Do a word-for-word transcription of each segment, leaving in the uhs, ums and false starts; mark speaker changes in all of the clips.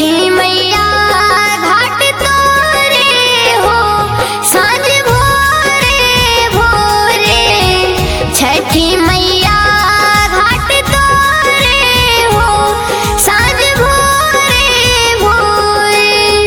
Speaker 1: छठी मैया घाट तोरे हो साँझ भोरे भोरे। छठी मैया घाट तोरे हो साँझ भोरे भोरे।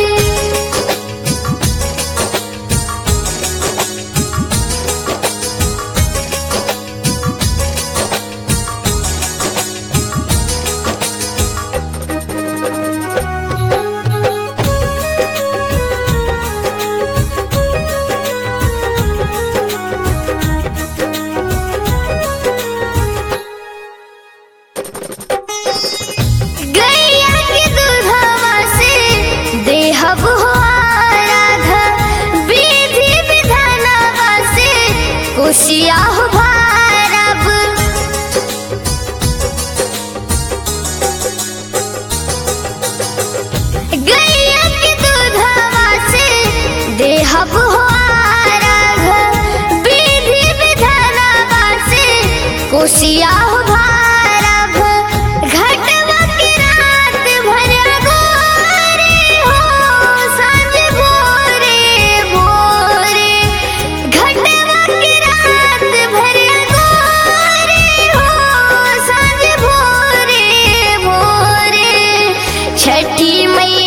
Speaker 1: गैया के दूधवा से देहब हो आराधा, विधि विधानवा से कोसिया हो भारब। गैया के दूधवा से देहब हो आराधा, विधि विधानवा से कोसिया हो भारब। घटवा के रात भर गोरे हो साँझ भोरे भोरे। घटवा के रात भर गोरे हो साँझ भोरे भोरे। छठी मैया